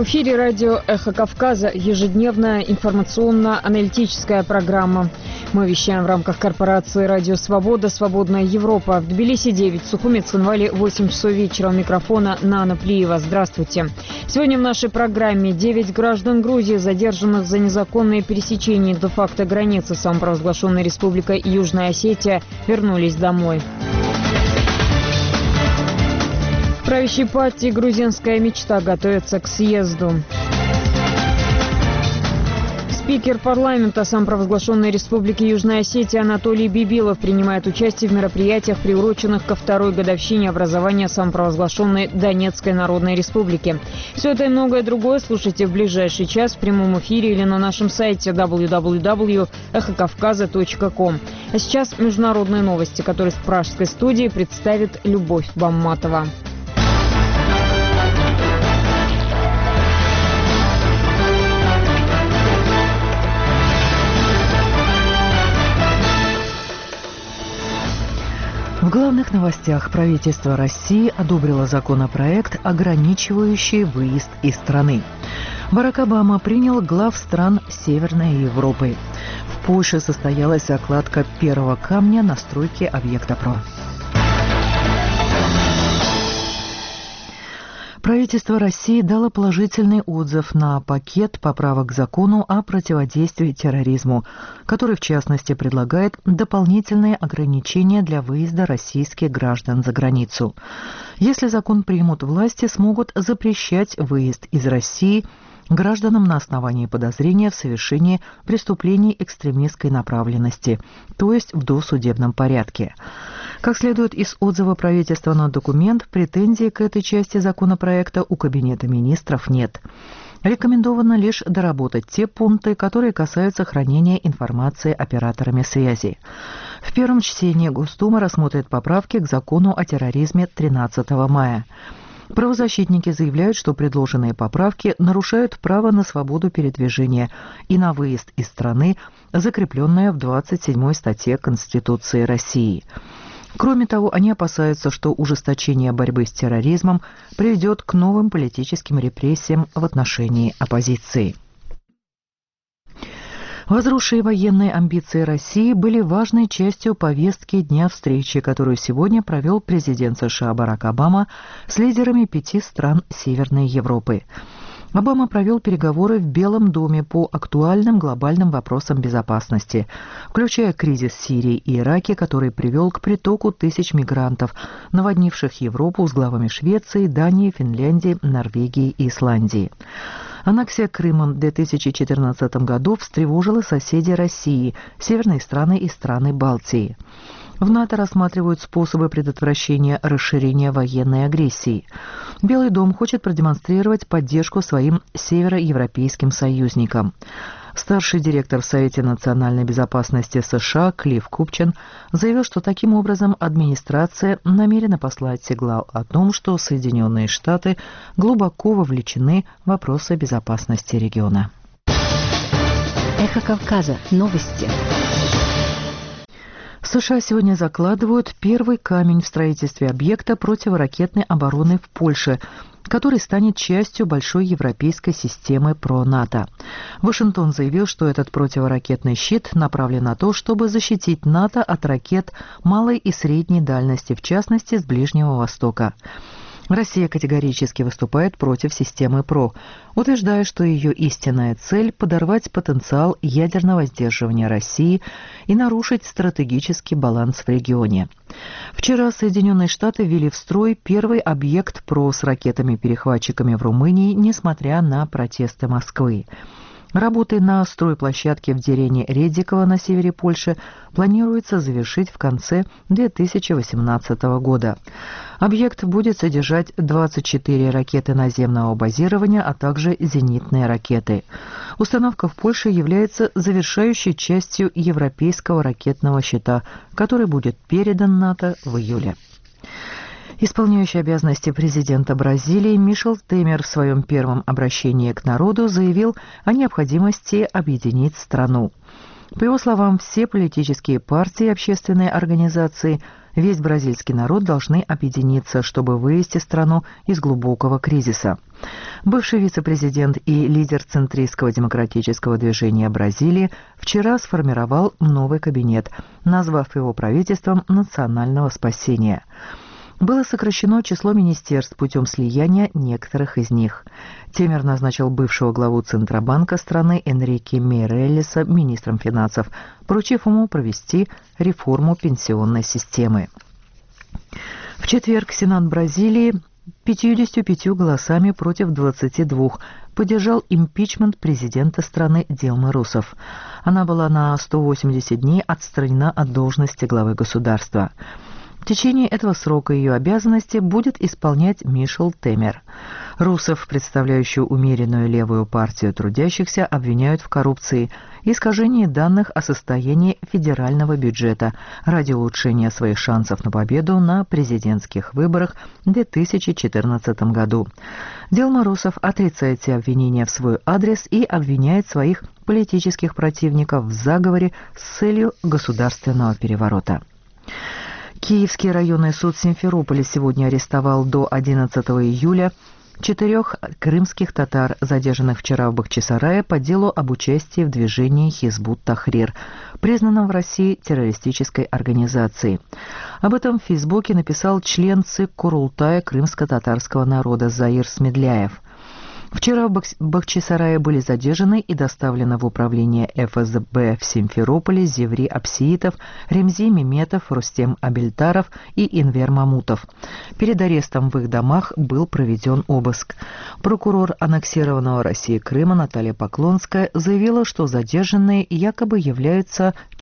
В эфире радио «Эхо Кавказа» ежедневная информационно-аналитическая программа. Мы вещаем в рамках корпорации «Радио Свобода», «Свободная Европа». В Тбилиси 9, Сухуми, Цхинвале 8 часов вечера. У микрофона Нана Плиева. Здравствуйте. Сегодня в нашей программе 9 граждан Грузии, задержанных за незаконное пересечение де-факто границы самопровозглашенной республикой Южная Осетия, вернулись домой. Правящей партии «Грузинская мечта» готовится к съезду. Спикер парламента самопровозглашенной республики Южная Осетия Анатолий Бибилов принимает участие в мероприятиях, приуроченных ко второй годовщине образования самопровозглашенной Донецкой Народной Республики. Все это и многое другое слушайте в ближайший час в прямом эфире или на нашем сайте www.эхокавказа.ком. А сейчас международные новости, которые с пражской студии представит Любовь Бамматова. В главных новостях: правительство России одобрило законопроект, ограничивающий выезд из страны. Барак Обама принял глав стран Северной Европы. В Польше состоялась закладка первого камня на стройке объекта ПРО. Правительство России дало положительный отзыв на пакет поправок к закону о противодействии терроризму, который, в частности, предлагает дополнительные ограничения для выезда российских граждан за границу. Если закон примут, власти смогут запрещать выезд из России гражданам на основании подозрения в совершении преступлений экстремистской направленности, то есть в досудебном порядке. Как следует из отзыва правительства на документ, претензий к этой части законопроекта у Кабинета министров нет. Рекомендовано лишь доработать те пункты, которые касаются хранения информации операторами связи. В первом чтении Госдума рассмотрит поправки к закону о терроризме 13 мая. Правозащитники заявляют, что предложенные поправки нарушают право на свободу передвижения и на выезд из страны, закрепленное в 27 статье Конституции России. Кроме того, они опасаются, что ужесточение борьбы с терроризмом приведет к новым политическим репрессиям в отношении оппозиции. Возросшие военные амбиции России были важной частью повестки дня встречи, которую сегодня провел президент США Барак Обама с лидерами 5 стран Северной Европы. Обама провел переговоры в Белом доме по актуальным глобальным вопросам безопасности, включая кризис в Сирии и Ираке, который привел к притоку тысяч мигрантов, наводнивших Европу с главами Швеции, Дании, Финляндии, Норвегии и Исландии. Аннексия Крыма в 2014 году встревожила соседей России, северные страны и страны Балтии. В НАТО рассматривают способы предотвращения расширения военной агрессии. Белый дом хочет продемонстрировать поддержку своим североевропейским союзникам. Старший директор в Совете национальной безопасности США Клифф Купчин заявил, что таким образом администрация намерена послать сигнал о том, что Соединенные Штаты глубоко вовлечены в вопросы безопасности региона. Эхо Кавказа. Новости. США сегодня закладывают первый камень в строительстве объекта противоракетной обороны в Польше, который станет частью большой европейской системы ПРО-НАТО. Вашингтон заявил, что этот противоракетный щит направлен на то, чтобы защитить НАТО от ракет малой и средней дальности, в частности, с Ближнего Востока. Россия категорически выступает против системы ПРО, утверждая, что ее истинная цель – подорвать потенциал ядерного сдерживания России и нарушить стратегический баланс в регионе. Вчера Соединенные Штаты ввели в строй первый объект ПРО с ракетами-перехватчиками в Румынии, несмотря на протесты Москвы. Работы на стройплощадке в деревне Редиково на севере Польши планируется завершить в конце 2018 года. Объект будет содержать 24 ракеты наземного базирования, а также зенитные ракеты. Установка в Польше является завершающей частью европейского ракетного щита, который будет передан НАТО в июле. Исполняющий обязанности президента Бразилии Мишел Темер в своем первом обращении к народу заявил о необходимости объединить страну. По его словам, все политические партии и общественные организации Весь бразильский народ должны объединиться, чтобы вывести страну из глубокого кризиса. Бывший вице-президент и лидер центристского демократического движения Бразилии вчера сформировал новый кабинет, назвав его правительством национального спасения. Было сокращено число министерств путем слияния некоторых из них. Темер назначил бывшего главу Центробанка страны Энрике Мейрелеса министром финансов, поручив ему провести реформу пенсионной системы. В четверг Сенат Бразилии 55 голосами против 22 поддержал импичмент президента страны Дилмы Русефф. Она была на 180 дней отстранена от должности главы государства. В течение этого срока ее обязанности будет исполнять Мишел Темер. Русефф, представляющую умеренную левую партию трудящихся, обвиняют в коррупции и искажении данных о состоянии федерального бюджета ради улучшения своих шансов на победу на президентских выборах в 2014 году. Дилма Русефф отрицает все обвинения в свой адрес и обвиняет своих политических противников в заговоре с целью государственного переворота. Киевский районный суд Симферополя сегодня арестовал до 11 июля 4 крымских татар, задержанных вчера в Бахчисарае по делу об участии в движении Хизбут-Тахрир, признанном в России террористической организацией. Об этом в Фейсбуке написал член ЦИК Курултая крымско-татарского народа Заир Смедляев. Вчера в Бахчисарае были задержаны и доставлены в управление ФСБ в Симферополе Зеври Апсиитов, Ремзи Меметов, Рустем Абельтаров и Инвер Мамутов. Перед арестом в их домах был проведен обыск. Прокурор аннексированного Россией Крыма Наталья Поклонская заявила, что задержанные якобы являются